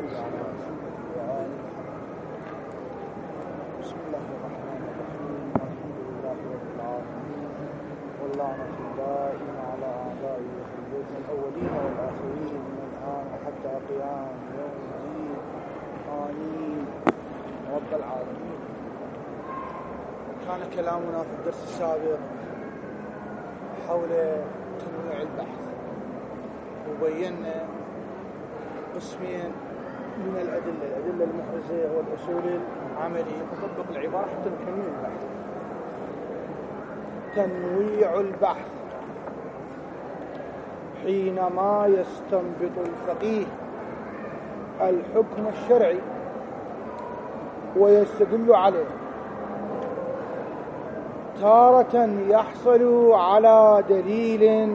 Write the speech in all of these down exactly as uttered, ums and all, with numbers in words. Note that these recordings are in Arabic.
بسم الله الرحمن الرحيم. الحمد لله رب العالمين، واللعنة دائم على أعدائه وحزبهم الأولين والآخرين من الآن حتى قيام يوم الدين. آمين رب العالمين. كان كلامنا في الدرس السابق حول تنويع البحث، وبينا قسمين من الأدلة: الأدلة المحرزة والأصول العملية. نطبق العبارة حتى نكمل البحث. تنويع البحث حينما يستنبط الفقيه الحكم الشرعي ويستدل عليه، تارة يحصل على دليل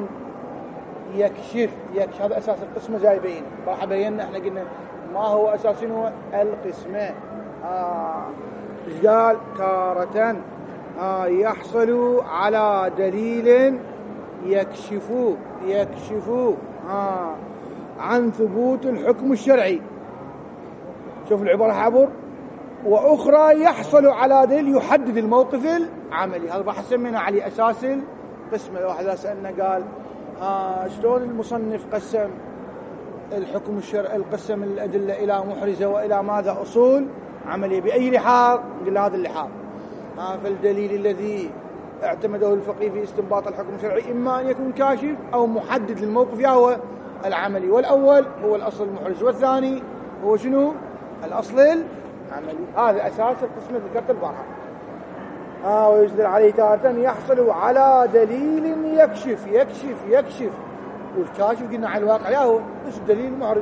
يكشف يكشف هذا أساس القسمة جايبين. راح بينا احنا قلنا ما هو أساس هو القسمة. آه. قال تارة آه يحصل على دليل يكشف يكشف آه عن ثبوت الحكم الشرعي. شوف العبارة عبر. وأخرى يحصل على دليل يحدد الموقف العملي. هذا راح سمينا عليه أساس القسمة. لو واحد سألنا قال آه شلون المصنف قسم الحكم الشرعي، القسم الأدلة إلى محرزة وإلى ماذا أصول عملية، بأي لحاظ؟ قلنا هذا اللحاظ. آه فالدليل الذي اعتمده الفقيه في استنباط الحكم الشرعي إما أن يكون كاشف أو محدد للموقف هو العملي، والأول هو الأصل المحرز والثاني هو شنو؟ الأصل العملي. هذا أساس القسمة ذكرت البارحة. آه ويجدر عليه تارة يحصل على دليل يكشف يكشف يكشف والكاشف قلنا على الواقع يا هو ايش الدليل المحرز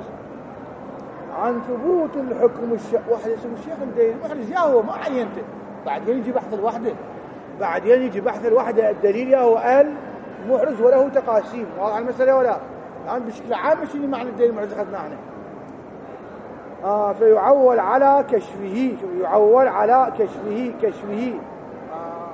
عن ثبوت الحكم الشرعي. واحد يسمى الشيخ الدليل المحرز يا هو ما عينته، بعدين يجي بحث الوحدة بعدين يجي بحث الوحدة الدليل يا هو المحرز وله تقاسيم. واضح المسألة ولا؟ الآن بشكل عام شنو معنى الدليل المحرز أخذناه هنا؟ آه فيعول على كشفه. شو يعول على كشفه كشفه آه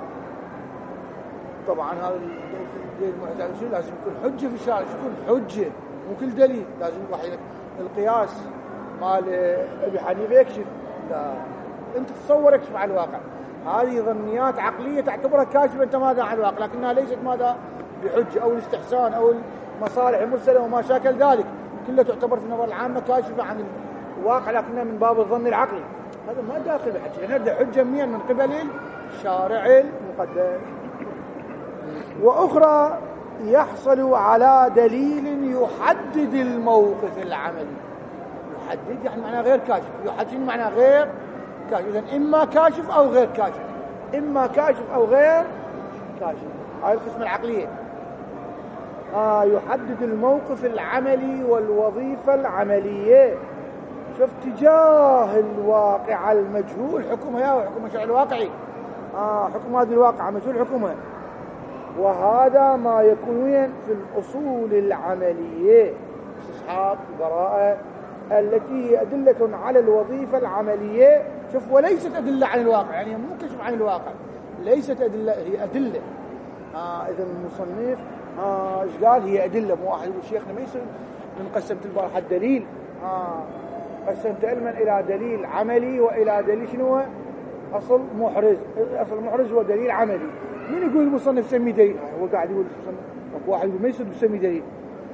طبعا هذا الدليل المحرز لازم يكون حجة في الشارع. يكون حجة مو كل دليل لازم واحد. القياس مال ابي حنيفه يكشف، لا انت تصور يكشف على الواقع. هذه ظنيات عقلية تعتبرها كاشفة انت ماذا على الواقع، لكنها ليست ماذا بحجة، او الاستحسان او المصالح المرسلة وما شاكل ذلك كلها تعتبر في النظر العامة كاشفة عن الواقع، لكنها من باب الظن العقلي. هذا ما داخل بحجة، لأن هذا حجة منين؟ من قبل الشارع المقدس. وأخرى يحصل على دليل يحدد الموقف العملي. يحدد يعني معناه غير كاشف، يحدد معناه غير كاشف. إذن إما كاشف أو غير كاشف، إما كاشف أو غير كاشف. هاي القسمة العقلية. آه يحدد الموقف العملي والوظيفة العملية. شوف تجاه الواقع المجهول حكمها يا حكم الشرع الواقعي. آه حكم هذا الواقع مجهول حكمها. وهذا ما يكون في الأصول العملية، استصحاب البراءة التي هي أدلة على الوظيفة العملية. شوف وليست أدلة عن الواقع، يعني مو كشف عن الواقع، ليست أدلة، هي أدلة. آه إذا المصنف آه إيش قال؟ هي أدلة. مو واحد يقول شيخنا ما يصير من قسمت البارحة الدليل آه قسمت علما إلى دليل عملي وإلى دليل شنو أصل محرز. أصل محرز هو دليل عملي. مين يقول المصنف سمي دليل؟ هو قاعد يقول المصنف. واحد يقول ما يصير بسمي دليل.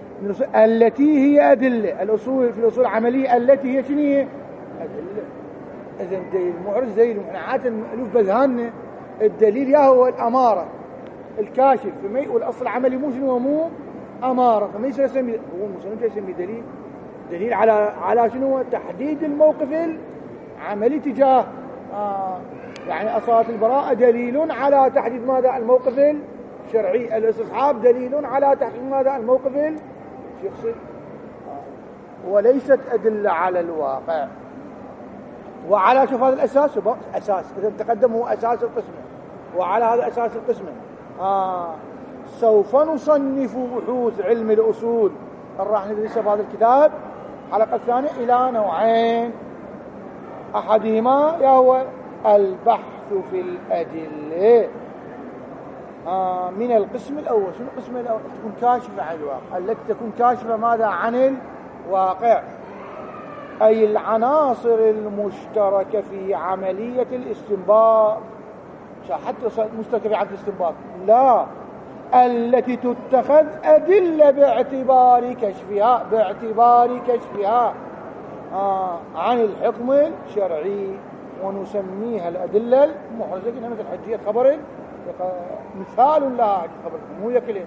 التي هي أدلة. الأصول في الأصول العملية التي هي شنو هي؟ أدلة. إذن دليل محرز دليل. احنا عادة مألوف بذهاننا الدليل يا هو الأمارة الكاشف، والأصل العملي مو شنو مو أمارة. فما يصير يسمي هو المصنف يسمي دليل دليل على على شنو؟ تحديد الموقف العملي تجاه آه يعني أصالة البراءة دليل على تحديد ماذا؟ الموقف الشرعي. الاستصحاب دليل على تحديد ماذا؟ الموقف الشخصي. آه. وليست أدلة على الواقع. وعلى شوف هذا الأساس أساس إذا تقدم هو أساس القسمة، وعلى هذا أساس القسمة آه سوف نصنف بحوث علم الأصول راح ندرسها في هذا الكتاب الحلقة الثانية إلى نوعين. أحدهما هو البحث في الأدلة آه من القسم الأول. شنو القسم الأول؟ تكون كاشفة عن الواقع، التي تكون كاشفة ماذا؟ عن الواقع. أي العناصر المشتركة في عملية الاستنباط، حتى مشتركة في عملية الاستنباط لا، التي تتخذ أدلة باعتبار كشفها باعتبار كشفها آه عن الحكم الشرعي، ونسميها الأدلة المحرزة مثل حجية خبر مثال لها خبر مو يكله.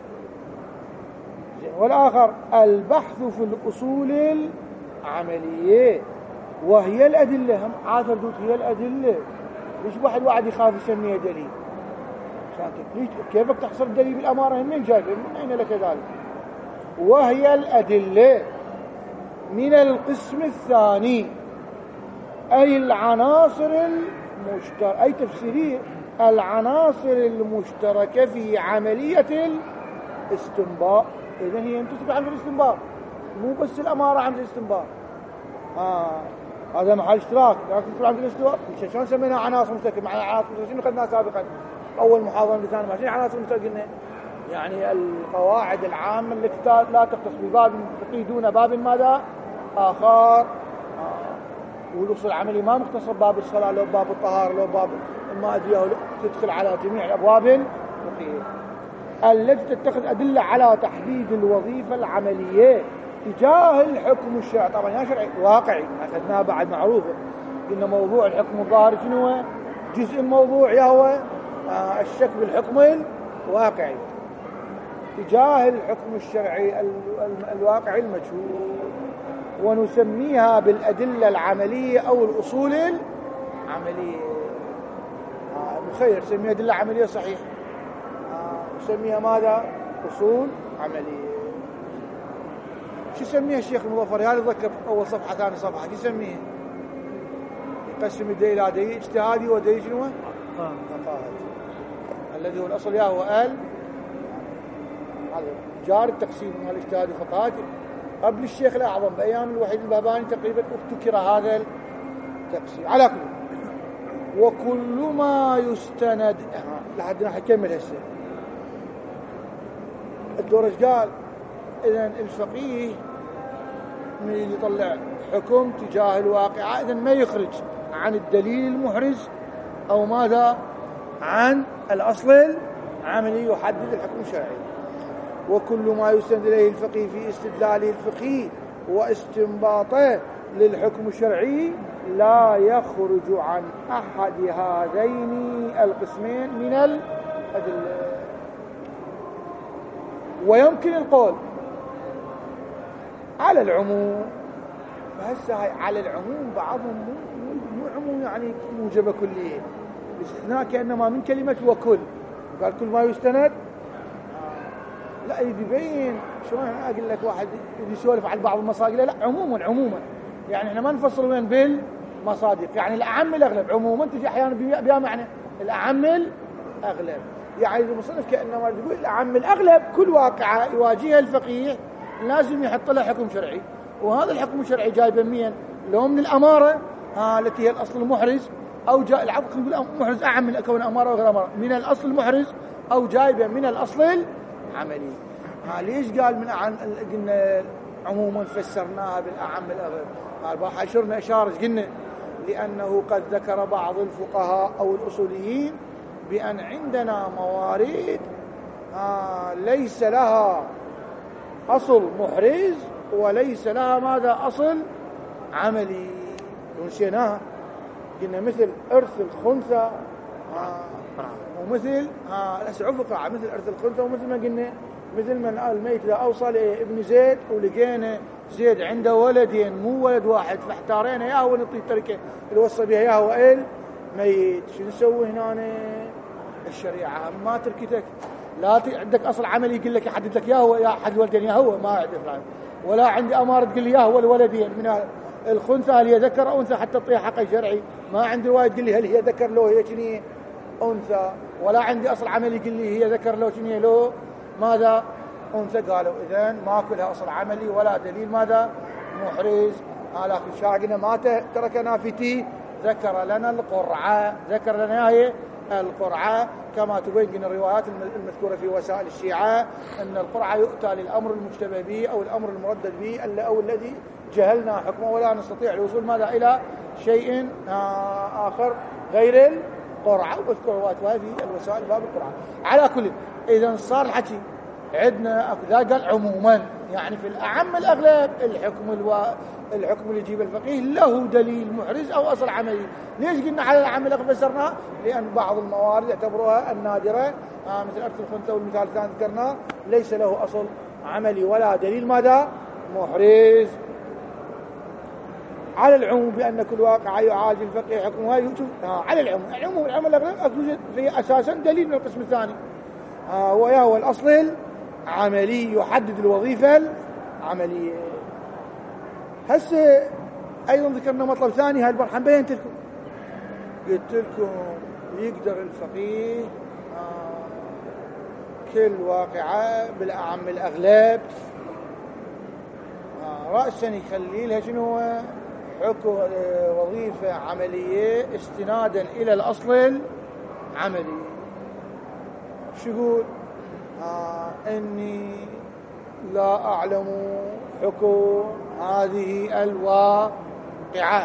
والآخر البحث في الأصول العملية وهي الأدلة، هم عاد ردود هي الأدلة. ليش واحد واحد يخاف يسميها دليل؟ كيفك تحصر الدليل بالأمارة؟ من جايب من أين لك ذلك؟ وهي الأدلة من القسم الثاني، أي العناصر المشتركة، أي تفسيرية العناصر المشتركة في عملية الاستنباط. إذن هي تصبح عملية الاستنباط، مو بس الأمارة عملية الاستنباط. آه هذا محل اشتراك، لكن تقول عملية الاستنباط شلون سميناها عناصر مشتركة؟ مع عناصر مشتركة شنو أخذناها سابقا؟ أول محاضرة مثلا ما شنو عناصر مشتركة؟ يعني القواعد العامة التي لا تختص بباب فقهي دون باب ماذا آخر. آه. والأصول العملي ما مختصر باب الصلاة لو باب الطهارة لو باب ما أدري تدخل على جميع الأبواب الفقهية التي تتخذ أدلة على تحديد الوظيفة العملية تجاه الحكم الشرعي. طبعا يا شرعي واقعي أخذناه بعد معروفة، إن موضوع الحكم الظاهر شنو هو؟ جزء الموضوع يهو آه الشك بالحكم الواقعي تجاه الحكم الشرعي الواقعي المجهول، ونسميها بالأدلة العملية أو الأصول العملية. مخير سميها أدلة عملية صحيح، نسميها ماذا؟ أصول عملية. شو يسميها الشيخ المظفر؟ يعني ذكر أول صفحة ثاني صفحة شو يسميها؟ يقسم الدليل إلى دليل اجتهادي ودليل شنو؟ فقاهة، الذي هو الأصل يا هو ال هذا جار التقسيم مال الاجتهاد والفقاهة قبل الشيخ الأعظم بأيام الوحيد البهباني تقريبا ابتكر هذا التقسيم. على كل وكل ما يستند لحد ما حكمل هسه الدورج قال إذن الفقيه من اللي يطلع حكم تجاه الواقع إذن ما يخرج عن الدليل المحرز أو ماذا عن الأصل العملي يحدد الحكم الشرعي. وكل ما يستند إليه الفقيه في استدلاله الفقهي واستنباطه للحكم الشرعي لا يخرج عن أحد هذين القسمين من الأدلة. ويمكن القول على العموم، فهسه على العموم بعضهم مو مو عموم يعني موجبة كلية، الاستثناء كأنما من كلمة وكل، قال كل ما يستند لا يبين شلون اقول لك واحد يسولف عن بعض المصادر لا عموما عموما يعني احنا ما نفصل وين بالمصادر، يعني الاعم الاغلب عموما تجي احيانا بها معنى الاعم الاغلب، يعني المصنف كانما يقول الاعم الاغلب كل واقعه يواجهها الفقيه لازم يحط لها حكم شرعي، وهذا الحكم الشرعي جاي بمين؟ لو من الاماره ها التي هي الاصل المحرز، او جاء العقل المحرز اعم من كون اماره وغير اماره من الاصل المحرز، او جايبه من الاصل العملي. ها ليش قال من عن قلنا عموما فسرناها بالاعم الاغلب؟ قال بحشرنا اشاره قلنا لانه قد ذكر بعض الفقهاء او الاصوليين بان عندنا موارد ها ليس لها اصل محرز وليس لها ماذا اصل عملي، ونسيناها قلنا مثل ارث الخنثى ومثل الاسعفقه، مثل ارث الخنثى ومثل ما قلنا مثل من الميت اذا اوصل ابن زيد ولقينا زيد عنده ولدين مو ولد واحد فاحتارينا يا هو نعطي التركه اللي وصى بها يا هو الميت، شو نسوي هنا؟ الشريعه ما تركتك لا عندك اصل عملي يقول لك يحدد لك يا هو يا احد الولدين يا هو ما عندي فلان، ولا عندي اماره تقول لي يا هو الولدين من الخنثى هل هي ذكر او انثى حتى تعطيها حق شرعي، ما عندي روايه تقول لي هل هي ذكر لو هي شنو انثى، ولا عندي اصل عملي يقول لي هي ذكر لو شنو لو ماذا انثى. قالوا اذن ماكو لها اصل عملي ولا دليل ماذا محرز. لكن شاقنا ما ترك نافتي ذكر لنا القرعه، ذكر لنا هي القرعه كما تبين الروايات المذكوره في وسائل الشيعه ان القرعه يؤتى للامر المشتبه به او الامر المردد به او الذي جهلنا حكمه ولا نستطيع الوصول ماذا إلى شيء آخر غير القرعة، واذكر في الوسائل باب القرعة. على كل إذا صار الحكي عندنا ذا قال عموما، يعني في الأعم الأغلب الحكم الو... الحكم اللي يجيب الفقيه له دليل محرز أو أصل عملي. ليش قلنا على الأعم الأغلب فسرناه؟ لأن بعض الموارد يعتبروها النادرة آه مثل أكل الخنثى والمثال الثاني ذكرناه ليس له أصل عملي ولا دليل ماذا محرز. على العموم بأن كل واقع يعالج الفقيه حكمها يوجد آه على العموم. العموم العمل الأغلب يوجد في أساسا دليل من القسم الثاني آه وهو الأصل العملي يحدد الوظيفة العملية. هسه أيضا ذكرنا مطلب ثاني، هاي البارحة بينت لكم قلت لكم يقدر الفقيه آه كل واقعة بالأعم الأغلب آه رأسا يخلي لها شنو حكم وظيفة عملية استنادا إلى الأصل العملي. شو يقول؟ آه إني لا أعلم حكم هذه الواقعة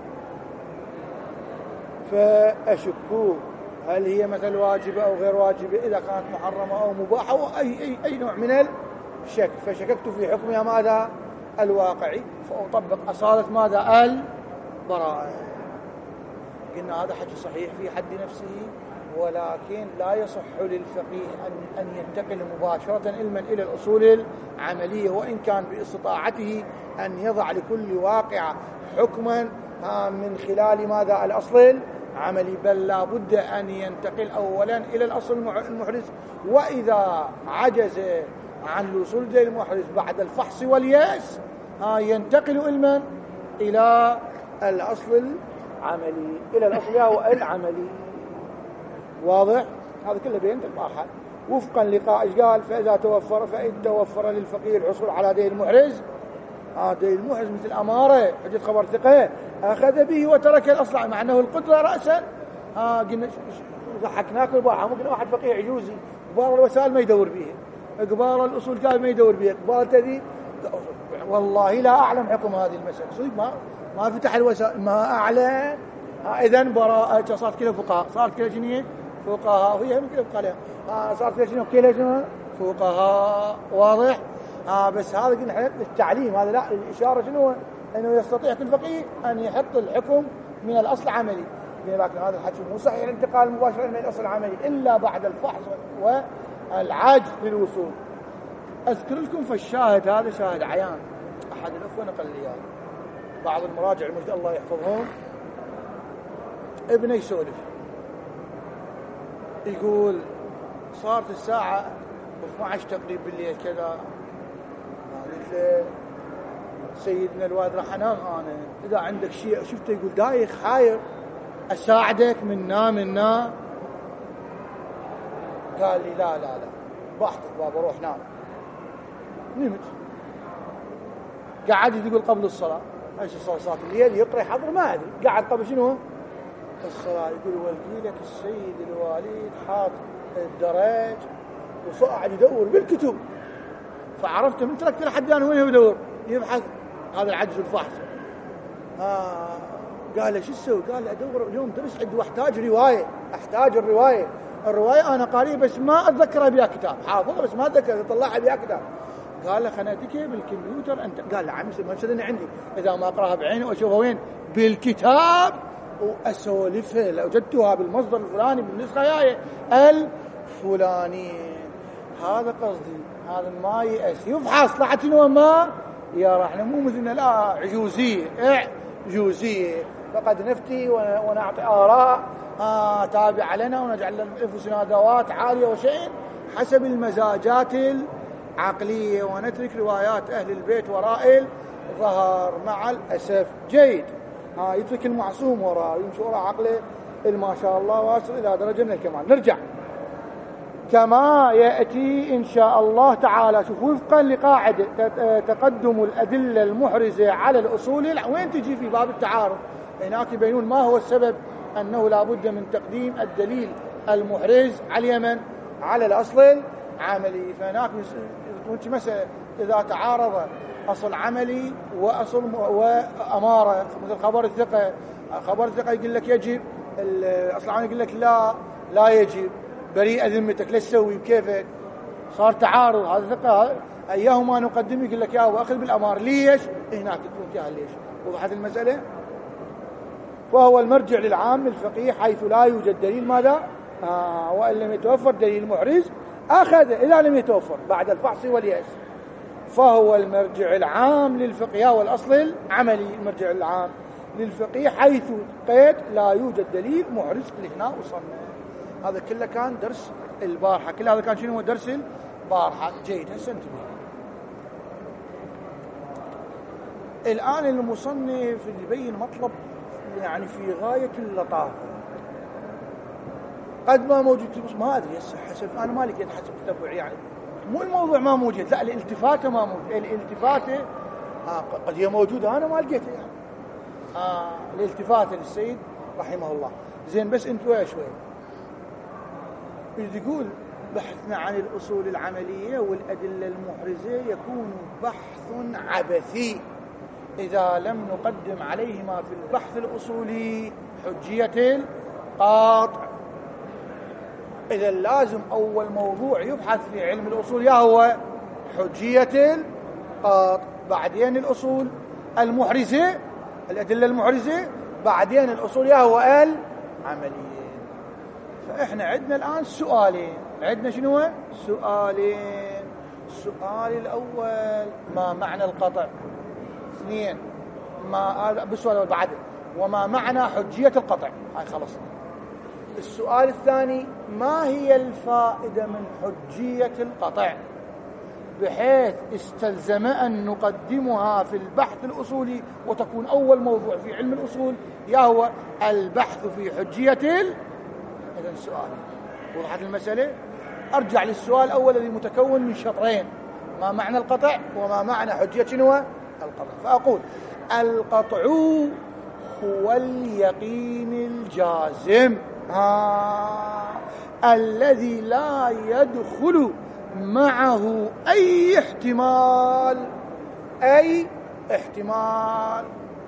فأشكوه هل هي مثل واجبة أو غير واجبة، إذا كانت محرمة أو مباحة أو أي, أي, أي نوع من الشك، فشككت في حكمها ماذا الواقعي فأطبق أصالة ماذا البراءة. قلنا هذا حكي صحيح في حد نفسه، ولكن لا يصح للفقيه أن, أن ينتقل مباشرة علما إلى الأصول العملية، وإن كان باستطاعته أن يضع لكل واقع حكما من خلال ماذا الأصل العملي، بل لا بد أن ينتقل أولا إلى الأصل المحرز، وإذا عجز عن الوصول إلى المحرز بعد الفحص واليأس ينتقل علما إلى الأصل العملي إلى الأصل العملي. واضح؟ هذا كله بينت البارحة وفقا لقائش قال فإذا توفر فإن توفر للفقيه الحصول على دين المحرز آه دين المحرز مثل أمارة حجة خبر ثقة أخذ به وترك الأصل، مع أنه القدرة رأسا آه قلنا ضحكناك البارحة ممكن واحد فقيه عجوزي كبار الوسائل ما يدور بيه، كبار الأصول كان ما يدور بيه، كبار التدين والله لا أعلم حكم هذه المسألة صدق ما ما فتح الوسائل ما أعلم آه إذن براءة صارت كده فقهاء صارت كده جنيه فقهاء وهي هم كده بقى لها صارت كده شنو كده شنو فقهاء. واضح؟ آه بس هذا قلنا احنا التعليم هذا لا الإشارة شنو أنه يستطيع كل فقيه أن يحط الحكم من الأصل العملي، لكن هذا الحكي مو صحيح الانتقال مباشرة من الأصل العملي إلا بعد الفحص والعجز للوصول. أذكر لكم فالشاهد هذا شاهد عيان أحد الأخوة نقل لي يعني. بعض المراجع المجد الله يحفظهم ابني يسولف يقول صارت الساعة اثني عشر تقريبا بالليل كذا، قلت له سيدنا الوالد راح انام انا، اذا عندك شيء شفته يقول دايخ حاير اساعدك من نام النام. قال لي لا لا لا بحثك بابا روح نام. نمت. قعد يقول قبل الصلاة ايش الصلاة صلاة الليل يقرأ حضر ما ادري، قعد قبل شنو الصلاة يقول والقي لك السيد الوالد حاط الدرج وصعد يدور بالكتب، فعرفت من تركت لحد الآن وين هو يدور يبحث، هذا العجز الفحص. آه قال له شو تسوي؟ قال له ادور اليوم درس عندي واحتاج روايه، احتاج الروايه، الروايه انا قارئها بس ما اتذكرها بها كتاب، حافظها بس ما اتذكر اطلعها بها كتاب. قال له خليني اديك بالكمبيوتر انت. قال له عمي ما تسدني عندي اذا ما اقراها بعيني واشوفها وين بالكتاب واسولفها لو وجدتها بالمصدر الفلاني بالنسخه هاي الفلاني. هذا قصدي، هذا ما يأس يفحص طلعت شنو ما يا احنا مو مثلنا لا عجوزيه عجوزيه فقد نفتي ونعطي آراء آه تابعة لنا ونجعل لأنفسنا ذوات عالية وشيء حسب المزاجات العقلية، ونترك روايات أهل البيت وراء الظهر. مع الأسف جيد آه يترك المعصوم وراء يمشي وراء عقله ما شاء الله واصل إلى درجة من الكمال. نرجع كما يأتي إن شاء الله تعالى. شوف وفقا لقاعدة تقدم الأدلة المحرزة على الأصول وين تجي في باب التعارض هناك يبينون ما هو السبب أنه لا بد من تقديم الدليل المحرز على اليمن على الأصل العملي. فهناك مثلا إذا تعارض أصل عملي وأصل وأمارة. مثل خبر الثقة، خبر الثقة يقول لك يجب، الأصل العملي يقول لك لا لا يجب، بريئة ذمتك ليش تسوي بكيفك. صار تعارض، هذا ثقة أيهما نقدم؟ يقول لك يا أبو أخذ بالأمار. ليش؟ هناك تكون فيها ليش. وضحت المسألة. فهو المرجع للعام الفقيه حيث لا يوجد دليل ماذا؟ آه وإن لم يتوفر دليل محرز أخذ، إذا لم يتوفر بعد الفحص واليأس. فهو المرجع العام للفقيه والأصل العملي. المرجع العام للفقيه حيث قيد لا يوجد دليل محرز. لهنا وصلنا. هذا كله كان درس البارحة، كل هذا كان شنو هو درس البارحة. جيد. هسه انتبه. الآن المصنف يبين مطلب يعني في غاية اللطافة، قد ما موجود في ما أدري هسه حسب أنا ما لقيت حسب تتبعي، يعني مو الموضوع ما موجود، لا الالتفاتة ما موجود. الالتفاتة آه قد هي موجودة أنا ما لقيتها يعني. آه الالتفاتة للسيد رحمه الله. زين بس انتوا شوي يقول بحثنا عن الأصول العملية والأدلة المحرزة يكون بحث عبثي إذا لم نقدم عليهما في البحث الأصولي حجية القاطع. إذا لازم أول موضوع يبحث في علم الأصول يا هو حجية القاطع، بعدين الأصول المحرزة الأدلة المحرزة، بعدين الأصول يا هو العملية. فإحنا عندنا الآن سؤالين. عندنا شنو؟ سؤالين. السؤال الأول ما معنى القطع؟ اثنين ما بالسؤال بعد وما معنى حجية القطع؟ هاي خلصنا. السؤال الثاني ما هي الفائدة من حجية القطع بحيث استلزم أن نقدمها في البحث الأصولي وتكون أول موضوع في علم الأصول يا هو البحث في حجية ال... إذن السؤال. وضحت المسألة؟ أرجع للسؤال الأول الذي متكون من شطرين، ما معنى القطع وما معنى حجية شنو القطع. فأقول القطع هو اليقين الجازم آه الذي لا يدخل معه أي احتمال أي احتمال.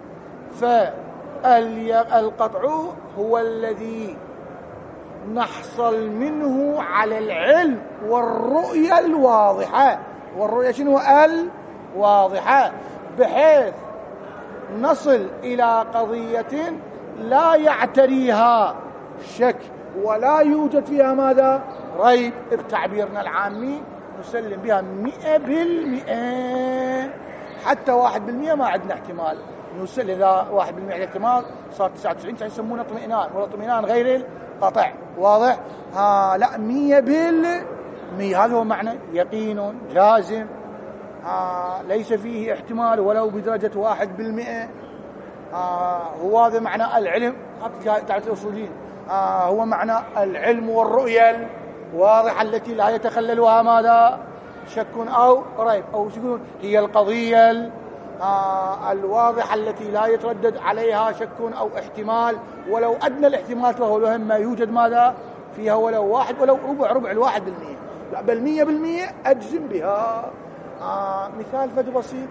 فالقطع هو الذي نحصل منه على العلم والرؤية الواضحة. والرؤية شنو الواضحة بحيث نصل إلى قضية لا يعتريها شك ولا يوجد فيها ماذا؟ ريب. بتعبيرنا العامي نسلم بها مئة بالمئة، حتى واحد بالمئة ما عندنا احتمال نسلم. إذا واحد بالمئة احتمال صار تسعة وتسعين يسمونه اطمئنان، والاطمئنان غير القطع. واضح؟ ها لا مية بالمئة. هذا هو معنى يقين جازم ها ليس فيه احتمال ولو بدرجة واحد بالمئة. هو هذا معنى العلم. تعرف الأصوليين هو معنى العلم والرؤية الواضحة التي لا يتخللها ماذا؟ شك أو ريب. أو يقولون هي القضية الواضحة التي لا يتردد عليها شك أو احتمال ولو أدنى الاحتمال، فهو لهم ما يوجد ماذا فيها ولو واحد ولو ربع ربع الواحد بالمئة، لا بل مية بالمئة أجزم بها. آه مثال فد بسيط،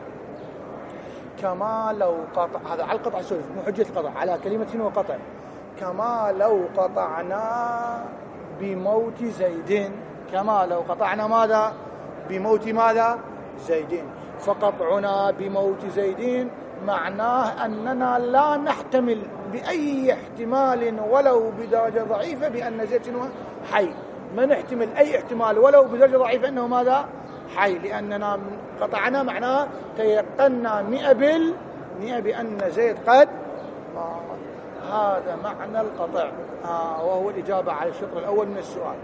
كما لو قطع، هذا على القطع سوري مو حجة القطع، على كلمة شنو قطع. كما لو قطعنا بموت زيد، كما لو قطعنا ماذا؟ بموت ماذا؟ زيد. فقطعنا بموت زيد معناه أننا لا نحتمل بأي احتمال ولو بدرجة ضعيفة بأن زيد حي. ما نحتمل أي احتمال ولو بدرجة ضعيفة أنه ماذا؟ حي، لأننا قطعنا معناه تيقنا مئة بالمئة بأن زيد قد مات. هذا معنى القطع آه وهو الإجابة على الشطر الأول من السؤال.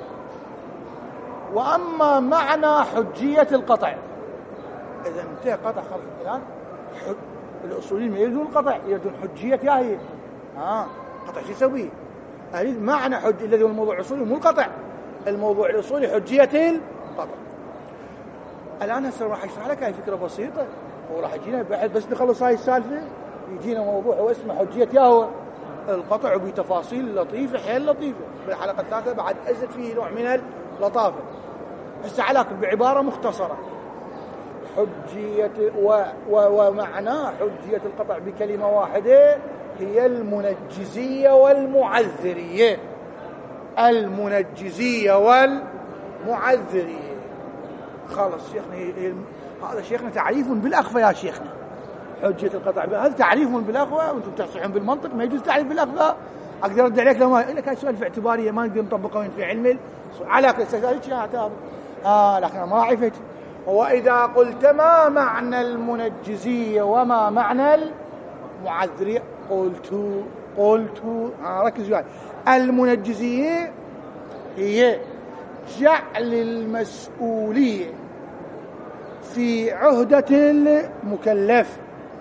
وأما معنى حجية القطع، إذا انتهى قطع خلص الآن. الأصوليين ما يريدون القطع، يريدون حجية يا هي آه قطع شو يسوي؟ أريد معنى حج الذي هو الموضوع الأصولي مو القطع. الموضوع الأصولي حجية القطع. الآن هسه راح يشرح لك هاي فكرة بسيطة، وراح يجينا بحث بس نخلص هاي السالفة يجينا موضوع هو اسمه حجية يا هو القطع بتفاصيل لطيفة حيل لطيفة. بالحلقة الثالثة بعد أزد فيه نوع من اللطافة. هسه على بعبارة مختصرة، حجية و و ومعناه حجية القطع بكلمة واحدة هي المنجزية والمعذرية. المنجزية والمعذرية. خلاص شيخنا، هذا شيخنا تعريف بالأخفى يا شيخنا. حجية القطع هذا تعريف بالأخفى، وانتم تصحون بالمنطق ما يجوز تعريف بالأخفى. أقدر أرد عليك لو ما لك هاي سؤال في اعتبارية ما نقدر نطبقه وين في علم على كل أساس هذا. آه لكن ما عرفت. وإذا قلت ما معنى المنجزية وما معنى المعذرية قلت قلت آه ركز وياي. المنجزية هي جعل المسؤولية في عهدة المكلف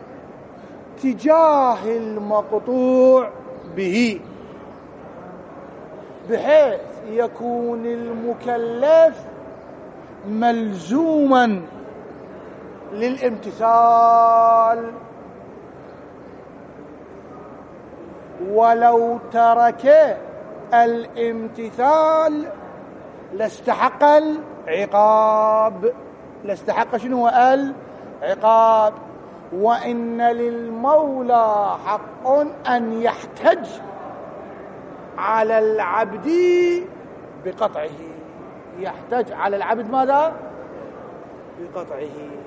تجاه المقطوع به، بحيث يكون المكلف ملزوما للامتثال، ولو ترك الامتثال لاستحق العقاب. لاستحق شنو العقاب. وإن للمولى حق أن يحتج على العبد بقطعه. يحتج على العبد ماذا؟ بقطعه.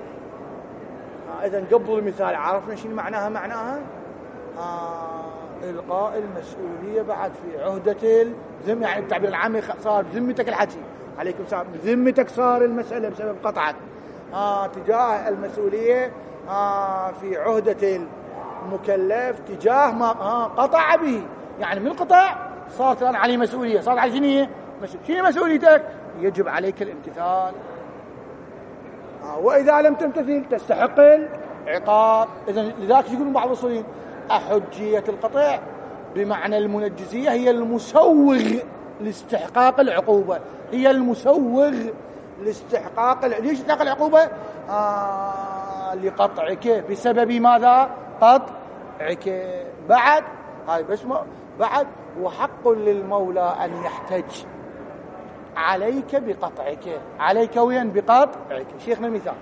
إذن قبل المثال عرفنا شنو معناها. معناها آه إلقاء المسؤولية بعد في عهدة الذمة، يعني بالتعبير العام صار بذمتك الحكي عليكم السلام، بذمتك صار المسألة بسبب قطعك آه تجاه المسؤولية آه في عهدة المكلف تجاه ما آه قطع به. يعني من القطع صارت الآن عليه مسؤولية، صارت على شنو؟ شنو مسؤوليتك؟ يجب عليك الامتثال. آه وإذا لم تمتثل تستحق العقاب. إذن لذلك يقولون بعض الأصوليين أحجية القطع بمعنى المنجزية هي المسوغ لاستحقاق العقوبة. هي المسوغ لاستحقاق. ليش استحقاق العقوبة؟ آه لقطعك بسبب ماذا؟ قطعك. بعد هاي بس ما بعد وحق للمولى أن يحتج عليك بقطعك. عليك وين؟ بقطعك. شيخنا مثال،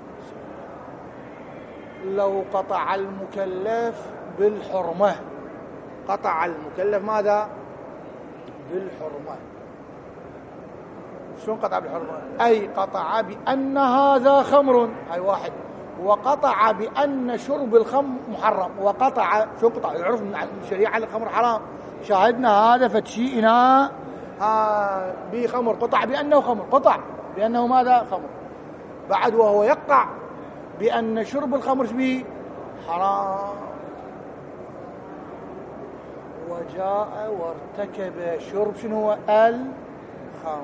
لو قطع المكلف بالحرمة. قطع المكلف ماذا؟ بالحرمة. شلون قطع بالحرمة؟ أي قطع بأن هذا خمر، هاي واحد. وقطع بأن شرب الخمر محرم. وقطع شو قطع؟ يعرف من الشريعة الخمر حرام. شاهدنا هذا فتشي إناء آه بخمر، قطع بأنه خمر، قطع بأنه ماذا؟ خمر. بعد وهو يقطع بأن شرب الخمر به حرام، وجاء وارتكب شرب شنو هو الخمر،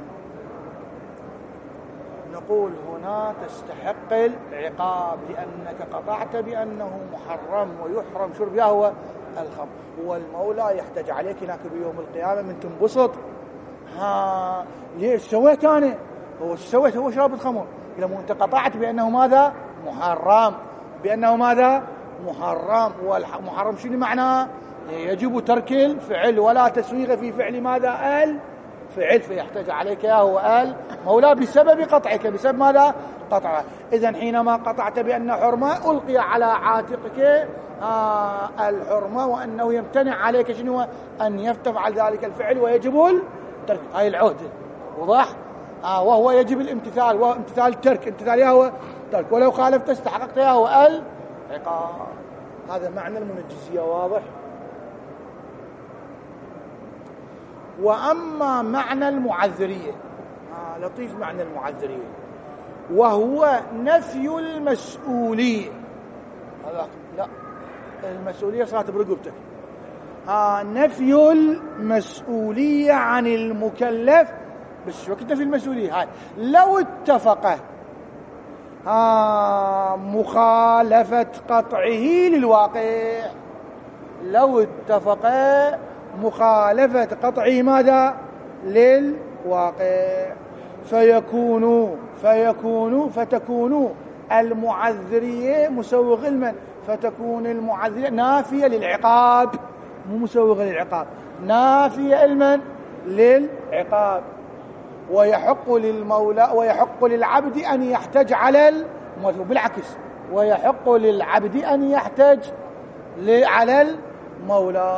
نقول هنا تستحق العقاب لأنك قطعت بأنه محرم ويحرم شرب هو الخمر. والمولى يحتج عليك هناك بيوم القيامة من تنبسط. ها ليش سويت أنا؟ هو سويت هو شرب الخمر. لما أنت قطعت بأنه ماذا؟ محرم. بأنه ماذا؟ محرم. والمحرم شنو معناه؟ يجب ترك الفعل ولا تسويغ في فعل ماذا؟ الفعل. فيحتج عليك يا هو المولى بسبب قطعك. بسبب ماذا؟ قطعه. إذن حينما قطعت بأن حرمة ألقي على عاتقك آه الحرمة، وأنه يمتنع عليك شنو؟ أن يفعل ذلك الفعل ويجب الترك. هاي العهدة وضح؟ آه وهو يجب الامتثال، وهو امتثال الترك. امتثال يا هو ترك، ولو خالفت استحققت يا هو العقاب. هذا معنى المنجزية. واضح؟ وأما معنى المعذرية آه لطيف معنى المعذرية، وهو نفي المسؤولية. هذا لا، المسؤولية صارت برقبتك. آه نفي المسؤولية عن المكلف. بس وقت نفي المسؤولية هاي لو اتفق آه مخالفة قطعه للواقع. لو اتفق مخالفة قطعه ماذا؟ للواقع. فيكون فيكون فتكون المعذرية مسوغ المن فتكون المعذرية نافية للعقاب، مو مسوغة للعقاب، نافية المن للعقاب. ويحق للمولى ويحق للعبد أن يحتج على بالعكس، ويحق للعبد أن يحتج على المولى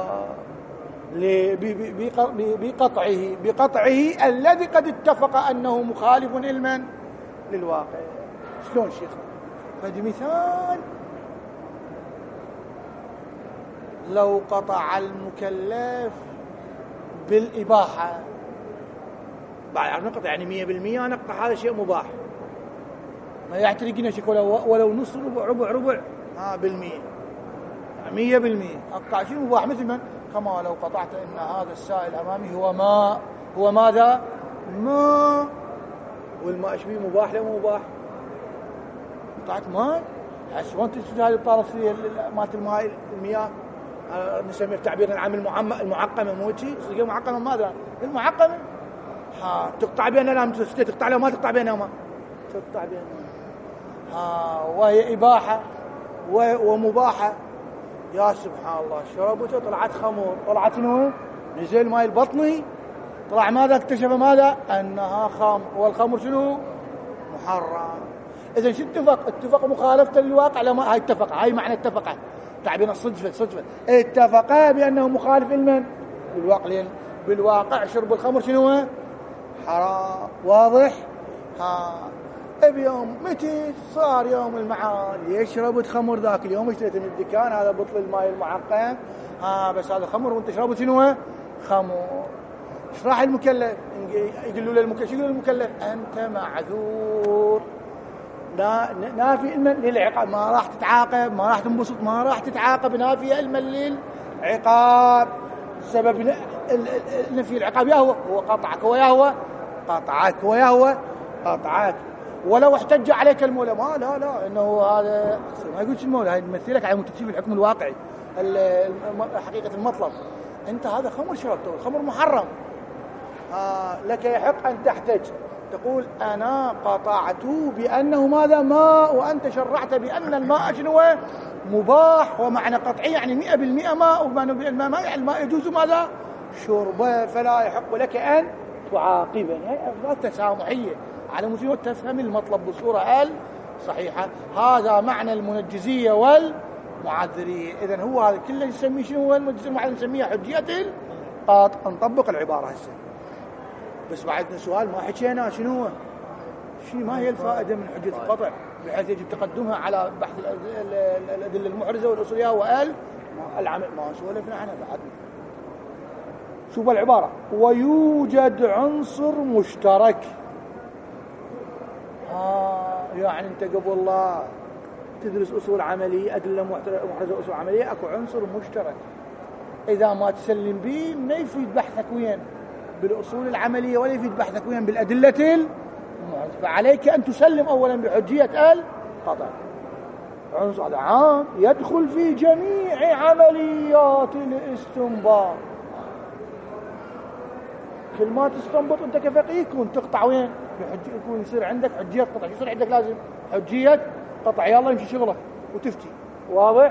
بقطعه بقطعه الذي قد اتفق أنه مخالف علما للواقع. شلون شيخ؟ فدي مثال، لو قطع المكلف بالإباحة، بعد نقطع يعني مية بالمية نقطع هذا شيء مباح، ما يعترقنا شيء ولو, ولو نص ربع ربع ربع ها بالمية، مية بالمية أقطع شيء مباح. مثل من كما لو قطعت إن هذا السائل أمامي هو ماء، هو ماذا؟ ماء، والماء شبيه مباح لا مباح؟ قطعت ماء، هسه وانت تشوف هذه الطارصية مالت الماء المياه نسميه بتعبير العام المعقمة، مو شيء صيغة معقمة. ماذا المعقمة؟ ها تقطع بينها، تقطع لها ما تقطع بينها ما تقطع بينها، ها وهي إباحة ومباحة. يا سبحان الله، شربته طلعت خمر، طلعت شنو؟ نزل ماي البطني، طلع ماذا؟ اكتشف ماذا؟ أنها خمر، والخمر شنو؟ محرم. إذا شو اتفق؟ اتفق مخالفة للواقع لما هاي اتفق، هاي معنى اتفق تعبير الصدفة، صدفة اتفقا بأنه مخالف علما بالواقع، لأن بالواقع شرب الخمر شنو؟ حرام. واضح؟ ها بيوم متى صار يوم المعاد يشرب خمر، ذاك اليوم اشتريت من الدكان هذا بطل الماء المعقم، ها بس هذا خمر وانت تشربه شنو؟ خمر. ايش راح المكلف؟ يقولوا له المكلف، يقولوا للمكلف انت معذور، لا نافي علما للعقاب، ما راح تتعاقب، ما راح تنبسط، ما راح تتعاقب، نافي علما للعقاب. سبب نفي العقاب يا هو هو قطعك ويا هو قطعك ويا هو قطعك. ولو احتج عليك المولى، ما لا لا انه هذا ما يقولش المولى، هاي تمثلك على متكتيف الحكم الواقعي حقيقة المطلب. انت هذا خمر شربته، الخمر محرم، آه لك يحق ان تحتج تقول أنا قطعت بأنه ماذا؟ ماء، وأنت شرعت بأن الماء شنو؟ مباح، ومعنى قطعي يعني مئة بالمئة ماء، ومعنى بالماء ما يعني الماء يجوز ماذا؟ شربه، فلا يحق لك أن تعاقبني. هي أفضل تسامحية على مسلم تفهم المطلب بصورة صحيحة. هذا معنى المنجزية والمعذرية. إذن هو هذا كله يسميه شنو؟ هو المنجزية والمعذرية نسميها حجية القطع. نطبق العبارة هسه، بس بعدنا سؤال ما حكينا شنو هو؟ شيء ما هي الفائدة من حجة القطع بحيث يجب تقدمها على بحث الأدلة المحرزة والأصولية وقال العمل ما سولفنا عنها بعدنا. شوف العبارة، ويوجد عنصر مشترك. آه يعني أنت قبل الله تدرس أصول عملية، أدلة محرزة وأصول عملية، أكو عنصر مشترك إذا ما تسلم به ما يفيد بحثك وين بالأصول العملية ولا يفيد بحثك وين بالأدلة المحرزة. فعليك أن تسلم أولا بحجية القطع. عنصر هذا عام يدخل في جميع عمليات الاستنباط. كل ما تستنبط أنت كفقيه يكون تقطع وين؟ يكون يصير عندك حجية قطع، يصير عندك لازم حجية قطع، يلا يمشي شغلك وتفتي. واضح؟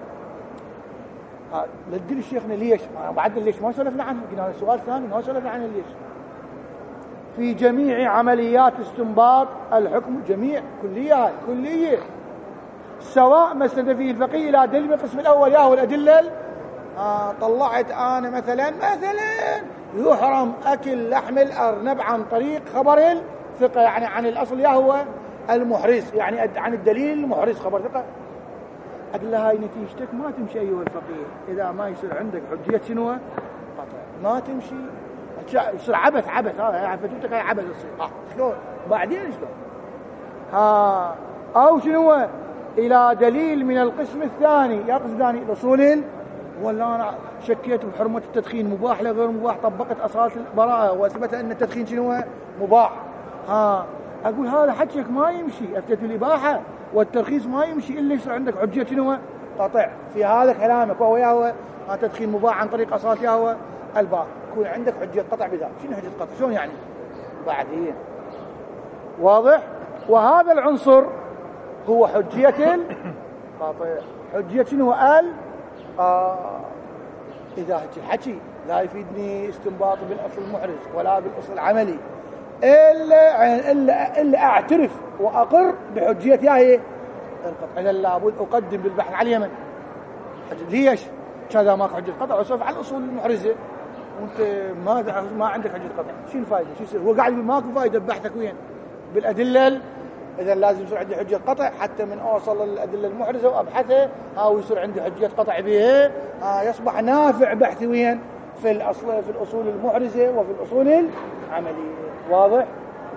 ها لا تقول الشيخنا ليش؟ بعدنا ليش ما سولفنا عنه؟ قلنا هذا سؤال ثاني ما سولفنا عنه ليش؟ في جميع عمليات استنباط الحكم، جميع كلية كلية سواء ما استند فيه الفقيه إلى دليل من القسم الأول يا هو الأدلة. آه طلعت أنا مثلا مثلا يحرم أكل لحم الأرنب عن طريق خبر الثقة، يعني عن الأصل يا هو المحرز، يعني عن الدليل المحرز خبر ثقة. أقول لها هاي نتيجتك ما تمشي أيها الفقيه إذا ما يصير عندك حجية شنو؟ قطع. ما تمشي، يصير عبث عبث، هذا فتوتك هاي عبث يصير. آه شلون؟ بعدين شلون؟ ها أو شنو؟ إلى دليل من القسم الثاني، يا قسم الثاني الأصول، ولا أنا شكيت بحرمة التدخين مباح لا غير مباح، طبقت أصالة البراءة وأثبت أن التدخين شنو؟ مباح. ها أقول هذا حكيك ما يمشي، أفتت الإباحة والترخيص ما يمشي إلا يصير عندك حجية شنو؟ قطع في هذا كلامك، وهو يا هو التدخين مباح عن طريق أصالة يا هو الباء، يكون عندك حجية قطع بذلك. شنو حجية قطع؟ شلون يعني؟ بعدين واضح؟ وهذا العنصر هو حجية القطع. حجية شنو؟ قال آه إذا حكي لا يفيدني استنباط بالأصل المحرز ولا بالأصل العملي إلا إلا إلا أعترف وأقر بحجية هي القطع. إذا لابد أقدم بالبحث على اليمن. ليش؟ كذا ماك حجة قطع وسوف على الأصول المحرزة وأنت ما ما عندك حجة قطع، شو الفائدة؟ شو يصير؟ هو قاعد يقول ماكو فائدة ببحثك وين؟ بالأدلة. إذا لازم يصير عندي حجة قطع حتى من أوصل للأدلة المحرزة وأبحثها ها ويصير عندي حجة قطع بها، ها يصبح نافع بحثي وين؟ في الأصل في الأصول المحرزة وفي الأصول العملية. واضح؟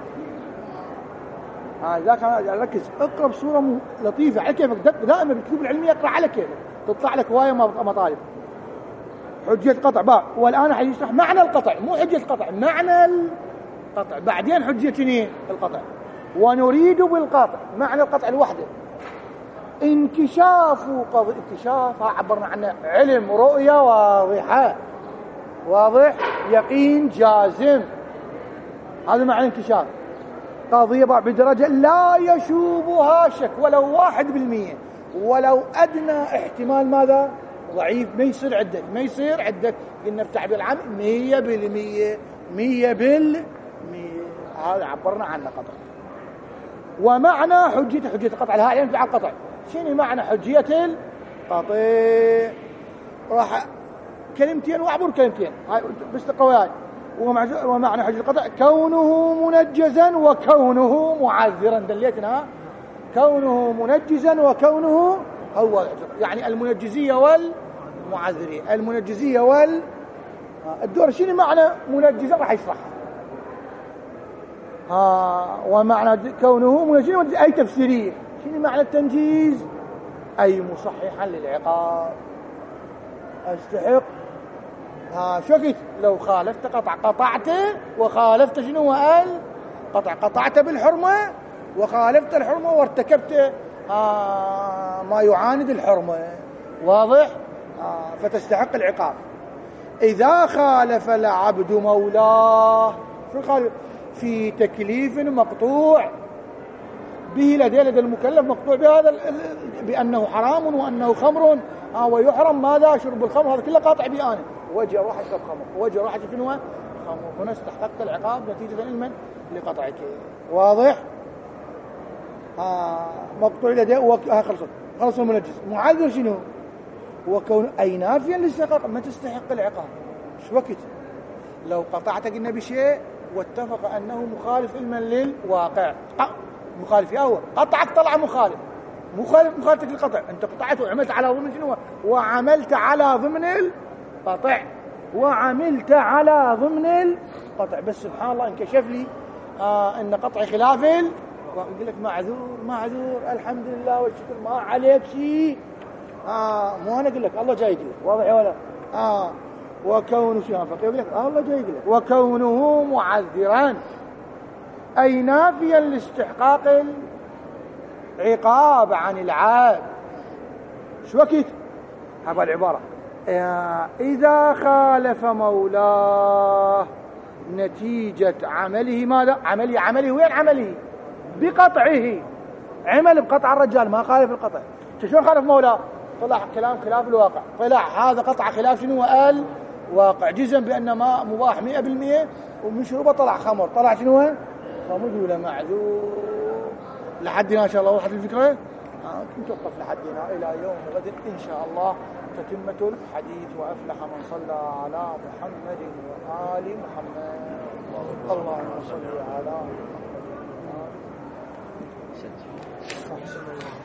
ها ذاك أنا ركز اقرأ بصورة لطيفة على كيفك. دائما بالكتب العلمية اقرأ على كيفك تطلع لك هواية مطالب. حجة قطع بقى، والآن حيشرح معنى القطع، مو حجة قطع، معنى القطع، بعدين حجة القطع. ونريد بالقطع معنى القطع الوحدة انكشاف قضية. انكشاف عبرنا عنه علم رؤية واضحة، واضح يقين جازم، هذا معنى انكشاف. قضية بدرجة لا يشوبها شك ولو واحد بالمية، ولو أدنى احتمال ماذا؟ ضعيف، ما يصير عدة، ما يصير عدة. قلنا بتعبير العام مية بالمية، مية بالمية، هذا عبرنا عنه قطع. ومعنى حجية حجية القطع الهاء ينفع القطع. شنو معنى حجية القطع؟ راح كلمتين واعبر كلمتين هاي بس تقويات. ومعنى حجية القطع كونه منجزا وكونه معذرا. دليتنا كونه منجزا وكونه هو يعني المنجزية والمعذرية. المنجزية وال الدور شنو معنى منجزا راح يشرحها. ها ومعنى كونه منجزا أي تفسيرية. شنو معنى التنجيز؟ أي مصححا للعقاب. استحق ها شو قلت؟ لو خالفت قطع قطعته وخالفت شنو قال؟ قطع قطعت بالحرمة وخالفت الحرمة وارتكبت آه ما يعاند الحرمة. واضح؟ آه فتستحق العقاب. إذا خالف العبد مولاه شو خالف؟ في تكليف مقطوع به لديه لدى المكلف مقطوع بهذا بأنه حرام وأنه خمر آه ويحرم ماذا؟ شرب الخمر. هذا كله قاطع بي أنا. وجه روح أشرب خمر، وجه روح أشرب خمر، هنا استحققت العقاب نتيجة علما لقطعك. واضح؟ آه مقطوع لديه وك... آه خلصت خلص المنجز. معذر شنو؟ وكون أي نافيا للاستحقاق ما تستحق العقاب. شو وقت لو قطعت قلنا بشيء واتفق أنه مخالف علما للواقع. آه مخالف يا هو قطعك طلع مخالف مخالف مخالفتك للقطع. أنت قطعت وعملت على ضمن شنو؟ وعملت على ضمن القطع وعملت على ضمن القطع. بس سبحان الله انكشف لي آه ان قطع خلاف ال... يقول لك معذور معذور الحمد لله والشكر ما عليك شيء. آه مو انا اقول لك الله جاي يقول واضح ولا اه وكونه شيئا فقيه يقول لك آه الله جاي يقول لك وكونه معذرا اي نافيا لاستحقاق العقاب عن العاب. شو وقت هذا العباره إذا خالف مولاه نتيجة عمله ماذا؟ عمله عمله وين عمله؟ بقطعه. عمل بقطع الرجال ما خالف القطع. شلون خالف مولاه؟ طلع كلام خلاف الواقع. طلع هذا قطع خلاف شنو؟ قال واقع جزم بأن ما مباح مئة بالمئة ومشروبه طلع خمر. طلع شنو؟ فمدول معذور. لحدنا إن شاء الله وضحت الفكرة. نتوقف لحدنا إلى يوم غد إن شاء الله تتمة الحديث. وأفلح من صلى على محمد وآل محمد. اللهم صل على محمد.